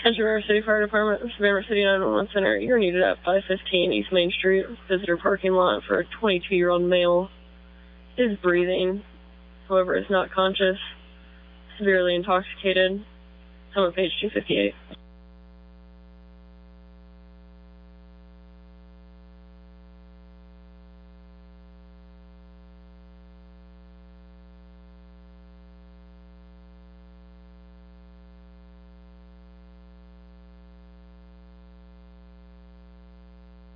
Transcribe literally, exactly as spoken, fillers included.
Edgewater City Fire Department, Savannah City nine one one Center. You're needed at five fifteen East Main Street, visitor parking lot for a twenty-two-year-old male. Is breathing, however, is not conscious, severely intoxicated. I'm on page two fifty-eight.